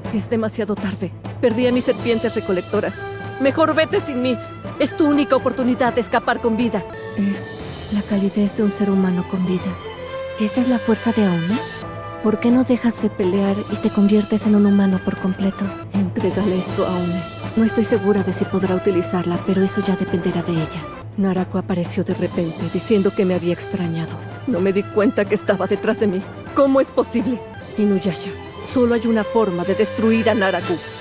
Es demasiado tarde. Perdí a mis serpientes recolectoras. Mejor vete sin mí. Es tu única oportunidad de escapar con vida. Es la calidez de un ser humano con vida. ¿Esta es la fuerza de Aume? ¿Por qué no dejas de pelear y te conviertes en un humano por completo? Entrégale esto a Aume. No estoy segura de si podrá utilizarla, pero eso ya dependerá de ella. Narako apareció de repente, diciendo que me había extrañado. No me di cuenta que estaba detrás de mí. ¿Cómo es posible? Inuyasha, solo hay una forma de destruir a Naraku.